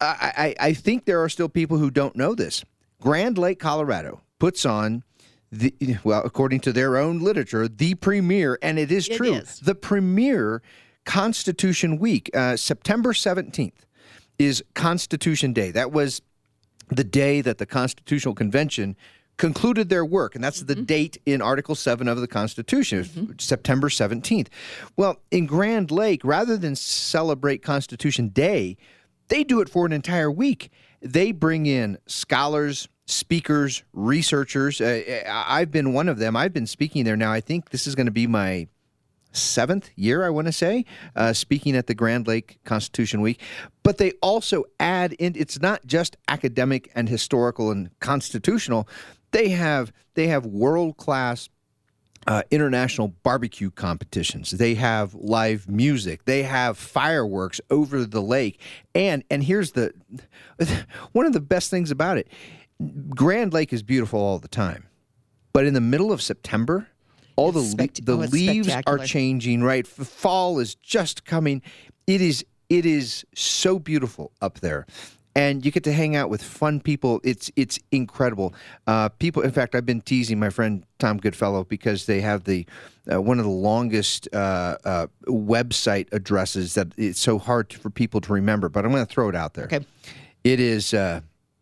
I, I, I think there are still people who don't know this. Grand Lake, Colorado puts on the, well, according to their own literature, the premier, and it is true, it is. the premier Constitution Week. Uh, September seventeenth is Constitution Day. That was the day that the Constitutional Convention concluded their work, and that's mm-hmm. the date in Article seven of the Constitution, mm-hmm. September seventeenth. Well, in Grand Lake, rather than celebrate Constitution Day, they do it for an entire week. They bring in scholars, speakers, researchers. Uh, I've been one of them. I've been speaking there now. I think this is going to be my seventh year, I want to say, uh, speaking at the Grand Lake Constitution Week. But they also add in, it's not just academic and historical and constitutional. They have they have world-class uh, international barbecue competitions. They have live music. They have fireworks over the lake. And and here's the one of the best things about it. Grand Lake is beautiful all the time. But in the middle of September, all it's the spect- the oh, leaves are changing, right? Fall is just coming. It is it is so beautiful up there. And you get to hang out with fun people. It's it's incredible. Uh, people, in fact, I've been teasing my friend Tom Goodfellow because they have the uh, one of the longest uh, uh, website addresses that it's so hard to, for people to remember. But I'm going to throw it out there.
Okay.
It is. Uh,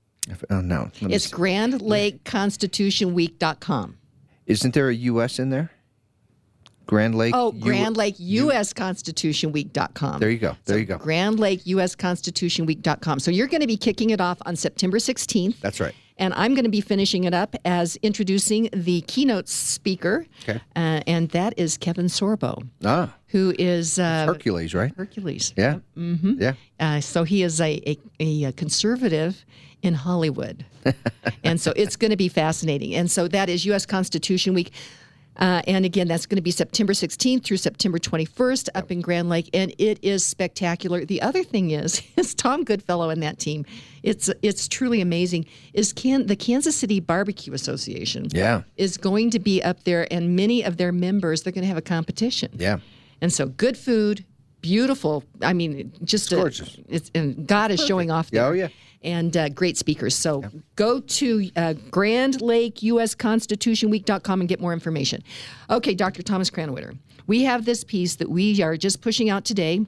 oh no.
It's Grand Lake Constitution Week dot com.
Isn't there a U S in there? Grand Lake.
Oh, Grand Lake U S Constitution Week dot com.
There you go. There
so
you go.
Grand Lake U S Constitution Week dot com. So you're going to be kicking it off on September sixteenth.
That's right.
And I'm going to be finishing it up as introducing the keynote speaker.
Okay.
Uh, and that is Kevin Sorbo.
Ah.
Who is uh,
Hercules, right?
Hercules.
Yeah.
Mm-hmm.
Yeah.
Uh, so he is a, a, a conservative in Hollywood. And so it's going to be fascinating. And so that is U S Constitution Week. Uh, and again, that's going to be September sixteenth through September twenty-first up in Grand Lake, and it is spectacular. The other thing is, is Tom Goodfellow and that team. It's it's truly amazing. Is can the Kansas City Barbecue Association?
Yeah.
Is going to be up there, and many of their members, they're going to have a competition.
Yeah.
And so good food, beautiful. I mean, just
it's
a,
gorgeous.
It's and God is showing off there.
Oh yeah.
And uh, great speakers. So yeah. go to uh, Grand Lake U S Constitution Week dot com and get more information. Okay, Doctor Thomas Krannawitter, we have this piece that we are just pushing out today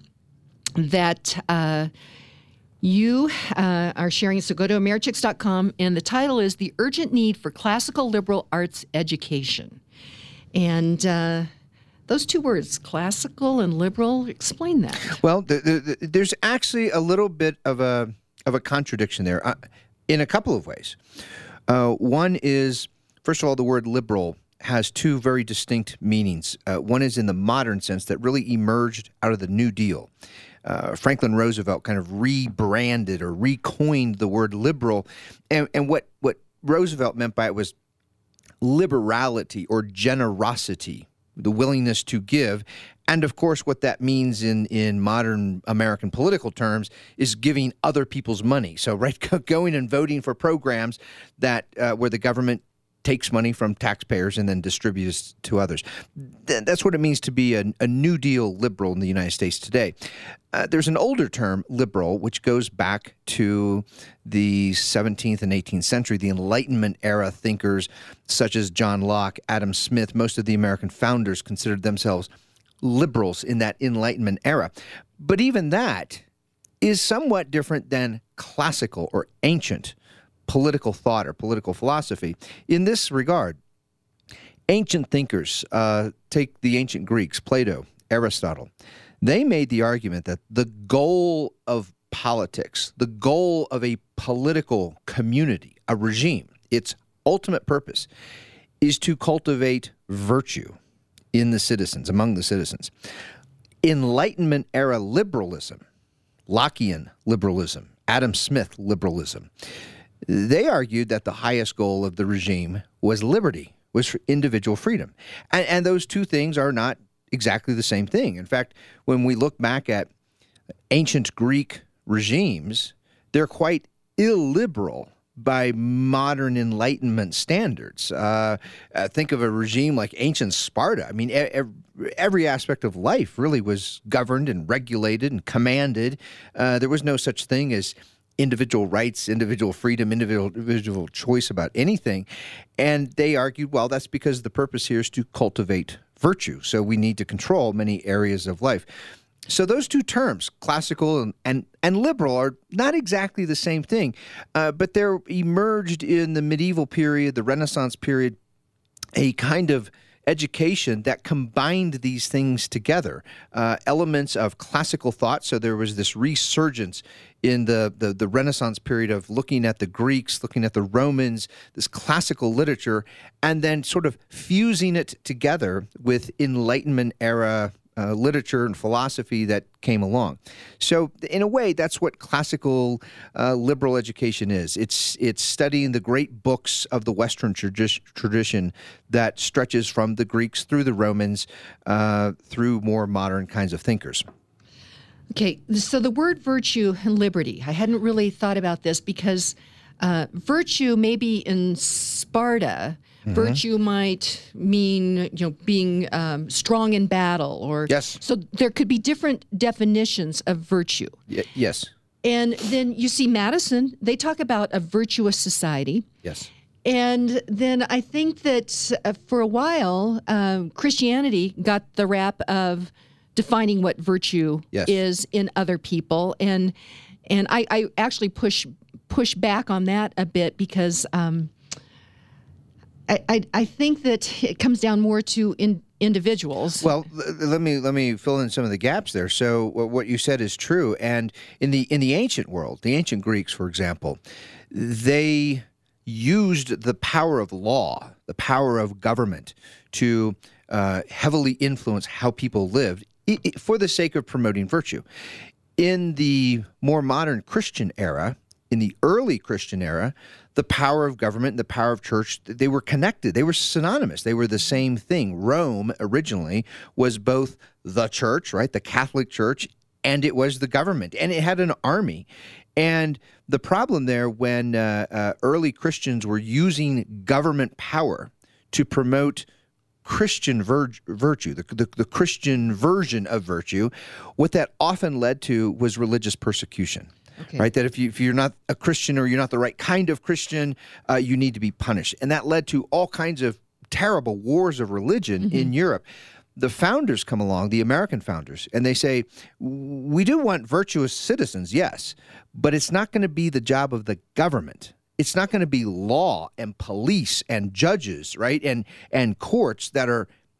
that uh, you uh, are sharing. So go to Americhicks dot com, and the title is The Urgent Need for Classical Liberal Arts Education. And uh, Those two words, classical and liberal, explain that.
Well, the, the, the, there's actually a little bit of a of a contradiction there uh, in a couple of ways. Uh, one is, first of all, the word liberal has two very distinct meanings. Uh, one is in the modern sense that really emerged out of the New Deal. Uh, Franklin Roosevelt kind of rebranded or recoined the word liberal, and, and what, what Roosevelt meant by it was liberality or generosity, the willingness to give. And of course, what that means in, in modern American political terms is giving other people's money. So, right, going and voting for programs that uh, where the government takes money from taxpayers and then distributes to others. Th- that's what it means to be a, a New Deal liberal in the United States today. Uh, there's an older term, liberal, which goes back to the seventeenth and eighteenth century, the Enlightenment era thinkers such as John Locke, Adam Smith. Most of the American founders considered themselves liberals in that Enlightenment era. But even that is somewhat different than classical or ancient political thought or political philosophy. In this regard, ancient thinkers, uh, take the ancient Greeks, Plato, Aristotle, they made the argument that the goal of politics, the goal of a political community, a regime, its ultimate purpose is to cultivate virtue in the citizens, among the citizens. Enlightenment era liberalism, Lockean liberalism, Adam Smith liberalism, they argued that the highest goal of the regime was liberty, was for individual freedom. And, and those two things are not exactly the same thing. In fact, when we look back at ancient Greek regimes, they're quite illiberal by modern Enlightenment standards. Uh, uh, think of a regime like ancient Sparta. I mean, every, every aspect of life really was governed and regulated and commanded. Uh, there was no such thing as individual rights, individual freedom, individual, individual choice about anything. And they argued, well, that's because the purpose here is to cultivate virtue. So we need to control many areas of life. So those two terms, classical and, and, and liberal, are not exactly the same thing, uh, but they're emerged in the medieval period, the Renaissance period, a kind of education that combined these things together, uh, elements of classical thought. So there was this resurgence in the, the, the Renaissance period of looking at the Greeks, looking at the Romans, this classical literature, and then sort of fusing it together with Enlightenment era Uh, literature and philosophy that came along. So in a way, that's what classical uh, liberal education is. It's it's studying the great books of the Western tradi- tradition that stretches from the Greeks through the Romans, uh, through more modern kinds of thinkers.
Okay, so the word virtue and liberty, I hadn't really thought about this because uh, virtue maybe in Sparta, Mm-hmm. virtue might mean, you know, being um, strong in battle, or
yes.
So there could be different definitions of virtue.
Y- yes.
And then you see Madison; they talk about a virtuous society.
Yes.
And then I think that uh, for a while, um, Christianity got the rap of defining what virtue
yes.
is in other people, and and I, I actually push push back on that a bit because. Um, I, I, I think that it comes down more to in, individuals.
Well, l- let me let me fill in some of the gaps there. So what you said is true, and in the in the ancient world, the ancient Greeks, for example, they used the power of law, the power of government, to uh, heavily influence how people lived I- I, for the sake of promoting virtue. In the more modern Christian era, in the early Christian era, the power of government and the power of church, they were connected. They were synonymous. They were the same thing. Rome originally was both the church, right, the Catholic Church, and it was the government. And it had an army. And the problem there when uh, uh, early Christians were using government power to promote Christian vir- virtue, the, the, the Christian version of virtue, what that often led to was religious persecution. Okay. Right, that if, you, if you're not a Christian or you're not the right kind of Christian, uh, you need to be punished. And that led to all kinds of terrible wars of religion mm-hmm. in Europe. The founders come along, the American founders, and they say, we do want virtuous citizens, yes, but it's not going to be the job of the government. It's not going to be law and police and judges, right, and and courts that are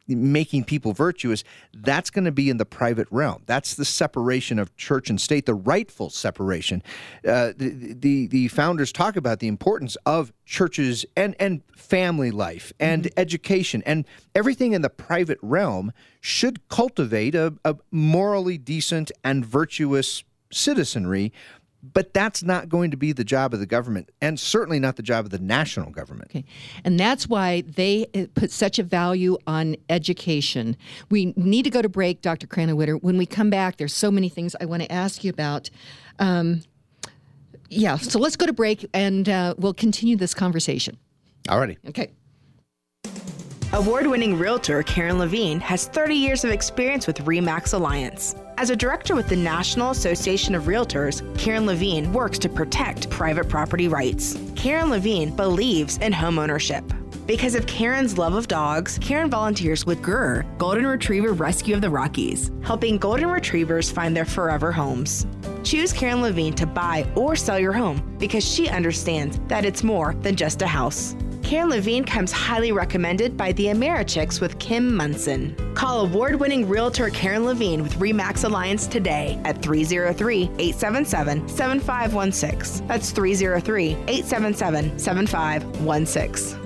making people virtuous, that's going to be in the private realm. That's the separation of church and state, the rightful separation. Uh, the, the the founders talk about the importance of churches and, and family life and mm-hmm. education, and everything in the private realm should cultivate a, a morally decent and virtuous citizenry. But that's not going to be the job of the government, and certainly not the job of the national government.
Okay. And that's why they put such a value on education. We need to go to break, Doctor Krannawitter. When we come back, there's so many things I want to ask you about. Um, yeah, so let's go to break, and uh, we'll continue this conversation.
All righty.
Okay.
Award-winning realtor Karen Levine has thirty years of experience with RE/MAX Alliance. As a director with the National Association of Realtors, Karen Levine works to protect private property rights. Karen Levine believes in home ownership. Because of Karen's love of dogs, Karen volunteers with G R R, Golden Retriever Rescue of the Rockies, helping golden retrievers find their forever homes. Choose Karen Levine to buy or sell your home because she understands that it's more than just a house. Karen Levine comes highly recommended by the Americhicks with Kim Munson. Call award-winning realtor Karen Levine with RE/MAX Alliance today at three oh three, eight seven seven, seven five one six. That's three oh three, eight seven seven, seven five one six.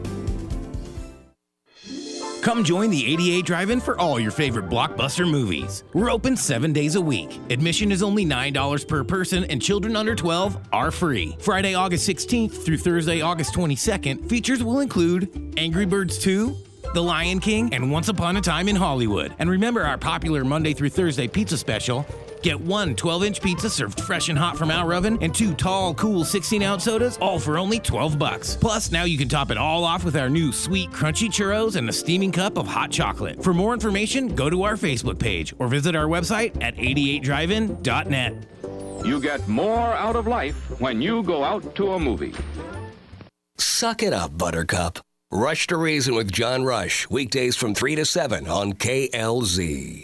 Come join the eighty-eight Drive-In for all your favorite blockbuster movies. We're open seven days a week. Admission is only nine dollars per person, and children under twelve are free. Friday, August sixteenth through Thursday, August twenty-second, features will include Angry Birds two, The Lion King, and Once Upon a Time in Hollywood. And remember our popular Monday through Thursday pizza special. Get one twelve-inch pizza served fresh and hot from our oven, and two tall, cool sixteen-ounce sodas, all for only twelve bucks. Plus, now you can top it all off with our new sweet, crunchy churros and a steaming cup of hot chocolate. For more information, go to our Facebook page or visit our website at eighty-eight drive in dot net.
You get more out of life when you go out to a movie.
Suck it up, Buttercup. Rush to Reason with John Rush, weekdays from three to seven on K L Z.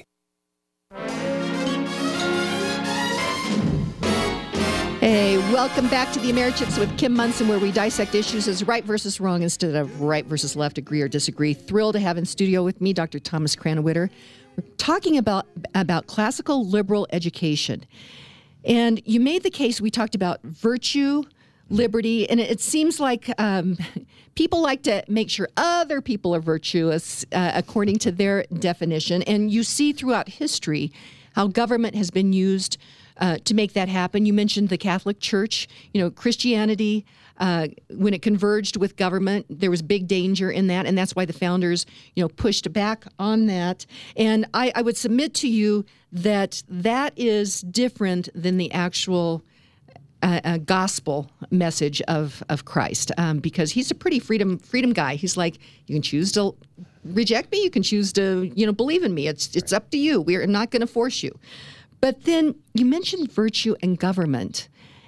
Hey, welcome back to the Americhicks with Kim Munson, where we dissect issues as right versus wrong instead of right versus left, agree or disagree. Thrilled to have in studio with me Doctor Thomas Krannawitter. We're talking about, about classical liberal education. And you made the case, we talked about virtue, liberty, and it seems like um, people like to make sure other people are virtuous uh, according to their definition. And you see throughout history how government has been used Uh, to make that happen. You mentioned the Catholic Church. You know, Christianity, uh, when it converged with government, there was big danger in that, and that's why the founders, you know, pushed back on that. And I, I would submit to you that that is different than the actual uh, uh, gospel message of of Christ, um, because he's a pretty freedom freedom guy. He's like, you can choose to reject me, you can choose to, you know, believe in me. It's it's up to you. We're not going to force you. But then you mentioned virtue and government.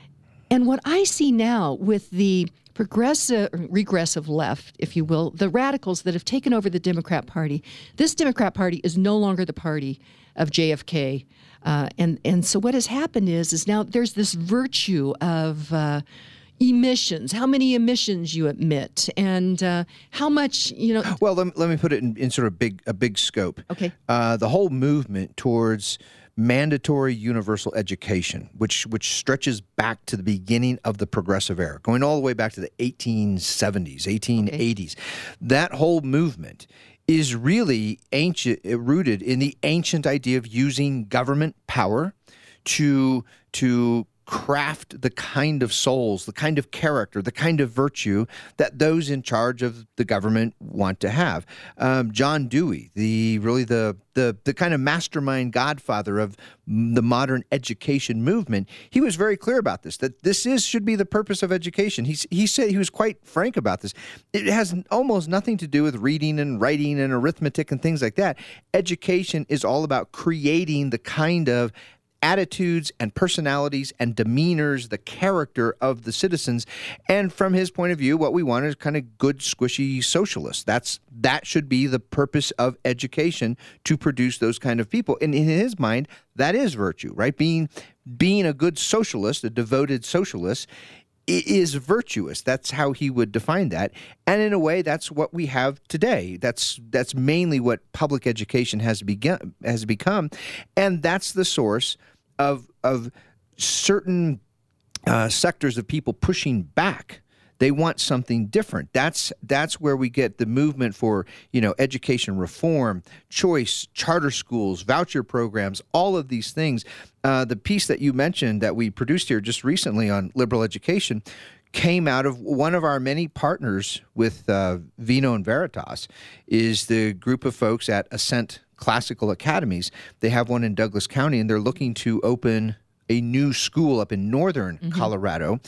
And what I see now with the progressive, regressive left, if you will, the radicals that have taken over the Democrat Party, this Democrat Party is no longer the party of J F K. Uh, and, and so what has happened is, is now there's this virtue of uh, emissions, how many emissions you emit, and uh, how much, you know.
Well, let me, let me put it in, in sort of big a big scope.
Okay.
Uh, the whole movement towards mandatory universal education, which which stretches back to the beginning of the progressive era, going all the way back to the eighteen seventies, eighteen eighties. Okay. That whole movement is really ancient, rooted in the ancient idea of using government power to to craft the kind of souls, the kind of character, the kind of virtue that those in charge of the government want to have. Um, John Dewey, the really the, the the kind of mastermind godfather of the modern education movement, he was very clear about this, that this is should be the purpose of education. He, he said, he was quite frank about this. It has almost nothing to do with reading and writing and arithmetic and things like that. Education is all about creating the kind of attitudes and personalities and demeanors, the character of the citizens. And from his point of view, what we want is kind of good, squishy socialists. That's that should be the purpose of education, to produce those kind of people. And in his mind, that is virtue, right? Being being a good socialist, a devoted socialist, is virtuous. That's how he would define that. And in a way, that's what we have today. That's that's mainly what public education has begun has become, and that's the source of of certain uh, sectors of people pushing back. They want something different. That's that's where we get the movement for, you know, education reform, choice, charter schools, voucher programs, all of these things. Uh, the piece that you mentioned that we produced here just recently on liberal education came out of one of our many partners with uh, Vino and Veritas, is the group of folks at Ascent Classical Academies. They have one in Douglas County, and they're looking to open a new school up in northern mm-hmm. Colorado,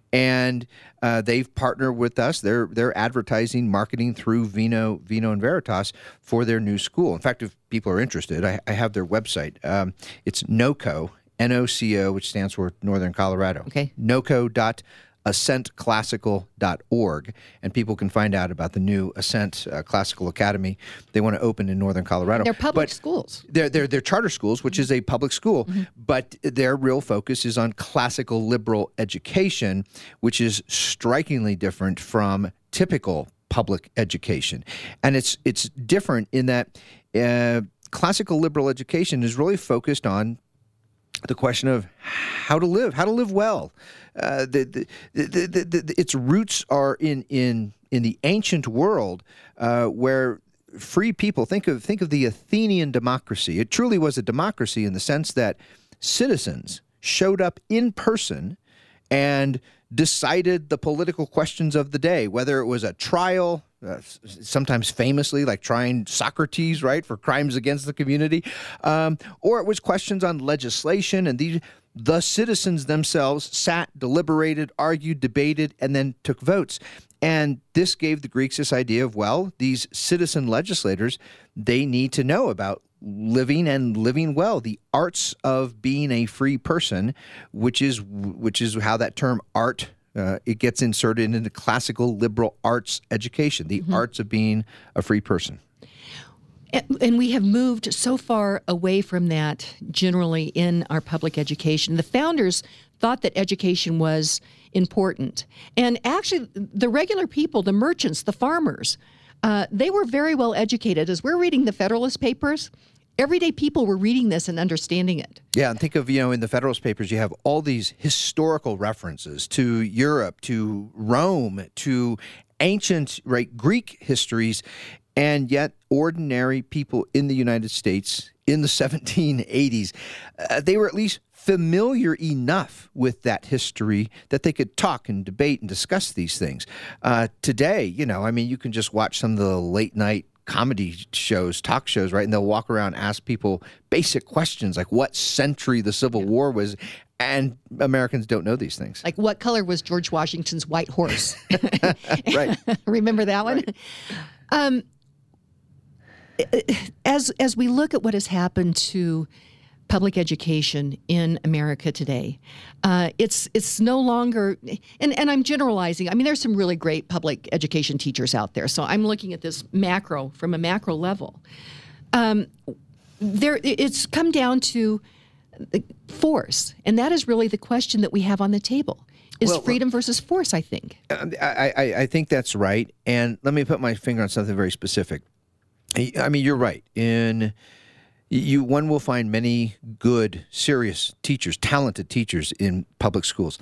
and uh, they've partnered with us. They're they're advertising, marketing through Vino Vino and Veritas for their new school. In fact, if people are interested, I, I have their website. Um, it's NOCO, N O C O, which stands for Northern Colorado.
Okay.
NOCO dot ascent classical dot org, and people can find out about the new Ascent uh, Classical Academy they want to open in northern Colorado.
They're public
but
schools.
They're, they're, they're charter schools, which is a public school, mm-hmm. but their real focus is on classical liberal education, which is strikingly different from typical public education. And it's, it's different in that uh, classical liberal education is really focused on the question of how to live, how to live well. Uh, the, the, the, the, the, its roots are in in in the ancient world, uh, where free people think of think of the Athenian democracy. It truly was a democracy in the sense that citizens showed up in person and decided the political questions of the day, whether it was a trial, uh, sometimes famously like trying Socrates, right, for crimes against the community, um, or it was questions on legislation, and these the citizens themselves sat, deliberated, argued, debated, and then took votes. And this gave the Greeks this idea of, well, these citizen legislators, they need to know about living and living well, the arts of being a free person, which is which is how that term art, uh, it gets inserted into classical liberal arts education, the mm-hmm. arts of being a free person.
And we have moved so far away from that generally in our public education. The founders thought that education was important. And actually, the regular people, the merchants, the farmers, uh, they were very well educated. As we're reading the Federalist Papers, everyday people were reading this and understanding it.
Yeah, and think of, you know, in the Federalist Papers, you have all these historical references to Europe, to Rome, to ancient, right, Greek histories. And yet, ordinary people in the United States in the seventeen eighties, uh, they were at least familiar enough with that history that they could talk and debate and discuss these things. Uh, today, you know, I mean, you can just watch some of the late night comedy shows, talk shows, right? And they'll walk around and ask people basic questions like what century the Civil yeah. War was. And Americans don't know these things.
Like what color was George Washington's white horse?
Right.
Remember that one? Right. Um, As as we look at what has happened to public education in America today, uh, it's it's no longer, and, and I'm generalizing. I mean, there's some really great public education teachers out there. So I'm looking at this macro from a macro level. Um, there, it's come down to force, and that is really the question that we have on the table. Is well, freedom versus force? I think.
I, I I think that's right. And let me put my finger on something very specific. I mean, you're right. In you, one will find many good, serious teachers, talented teachers in public schools.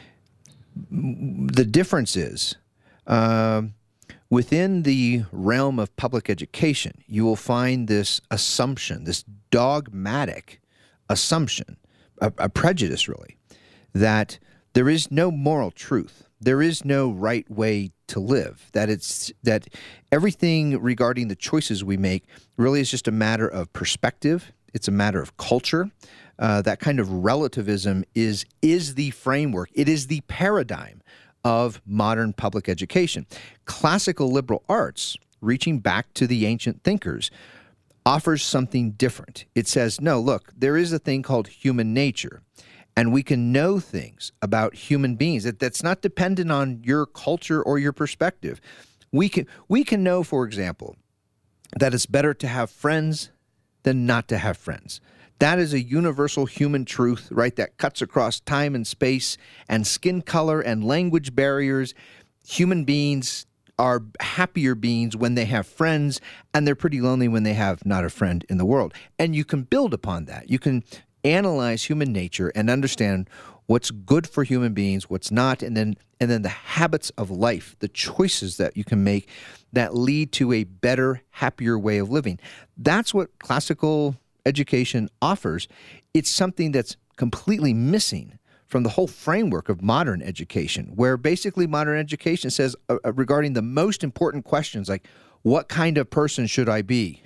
The difference is, uh, within the realm of public education, you will find this assumption, this dogmatic assumption, a, a prejudice really, that there is no moral truth. There is no right way to live, that it's that everything regarding the choices we make really is just a matter of perspective. It's a matter of culture. Uh, that kind of relativism is is the framework. It is the paradigm of modern public education. Classical liberal arts, reaching back to the ancient thinkers, offers something different. It says, no, look, there is a thing called human nature. And we can know things about human beings that, that's not dependent on your culture or your perspective. We can we can know, for example, that it's better to have friends than not to have friends. That is a universal human truth, right, that cuts across time and space and skin color and language barriers. Human beings are happier beings when they have friends, and they're pretty lonely when they have not a friend in the world. And you can build upon that. You can analyze human nature and understand what's good for human beings, what's not, and then and then the habits of life, the choices that you can make that lead to a better, happier way of living. That's what classical education offers. It's something that's completely missing from the whole framework of modern education, where basically modern education says uh, regarding the most important questions, like what kind of person should I be?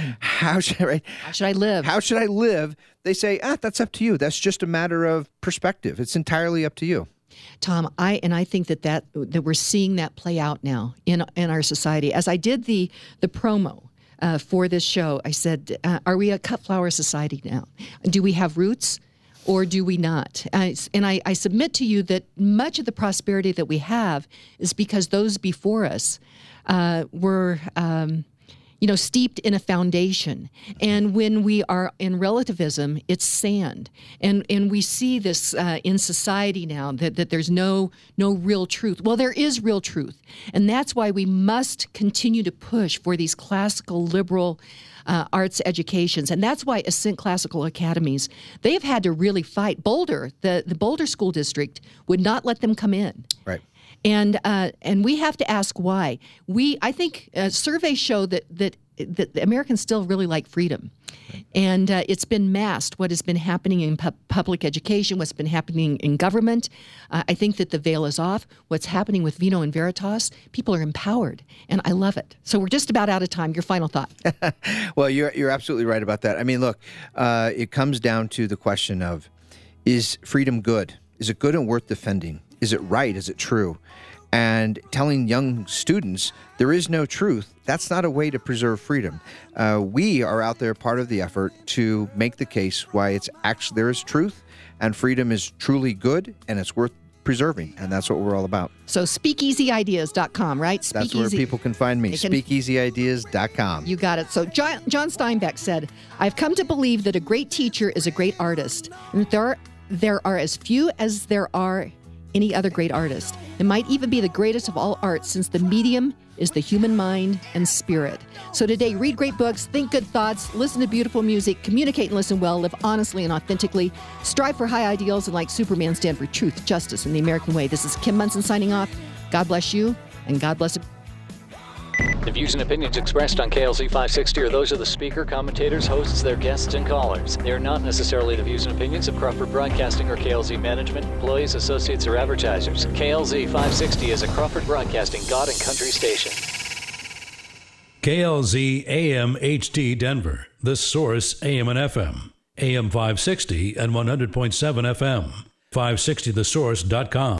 How should I,
How should I live?
How should I live? They say, ah, that's up to you. That's just a matter of perspective. It's entirely up to you.
Tom, I and I think that, that that we're seeing that play out now in in our society. As I did the the promo uh, for this show, I said, uh, "Are we a cut flower society now? Do we have roots, or do we not?" Uh, and I, I submit to you that much of the prosperity that we have is because those before us uh, were. Um, you know, steeped in a foundation. And when we are in relativism, it's sand. And and we see this uh, in society now, that, that there's no no real truth. Well, there is real truth. And that's why we must continue to push for these classical liberal uh, arts educations. And that's why Ascent Classical Academies, they've had to really fight. Boulder, the, the Boulder School District would not let them come in.
Right.
And uh, and we have to ask why. We I think uh, surveys show that that that Americans still really like freedom, and uh, it's been masked. What has been happening in pu- public education, what's been happening in government. Uh, I think that the veil is off. What's happening with Vino and Veritas, people are empowered, and I love it. So we're just about out of time. Your final thought?
Well, you're you're absolutely right about that. I mean, look, uh, it comes down to the question of, is freedom good? Is it good and worth defending? Is it right? Is it true? And telling young students there is no truth, that's not a way to preserve freedom. Uh, we are out there part of the effort to make the case why it's actually there is truth and freedom is truly good and it's worth preserving. And that's what we're all about.
So speakeasy ideas dot com, right?
That's where people can find me, speakeasy ideas dot com.
You got it. So John, John Steinbeck said, "I've come to believe that a great teacher is a great artist. And there are, there are as few as there are any other great artist. It might even be the greatest of all arts, since the medium is the human mind and spirit." So today, read great books, think good thoughts, listen to beautiful music, communicate and listen well, live honestly and authentically, strive for high ideals, and like Superman, stand for truth, justice, and the American way. This is Kim Munson signing off. God bless you, and God bless.
The views and opinions expressed on K L Z five sixty are those of the speaker, commentators, hosts, their guests, and callers. They are not necessarily the views and opinions of Crawford Broadcasting or K L Z management, employees, associates, or advertisers. K L Z five sixty is a Crawford Broadcasting God and Country station.
K L Z A M H D Denver, The Source A M and F M, A M five sixty and one hundred point seven F M, five sixty the source dot com.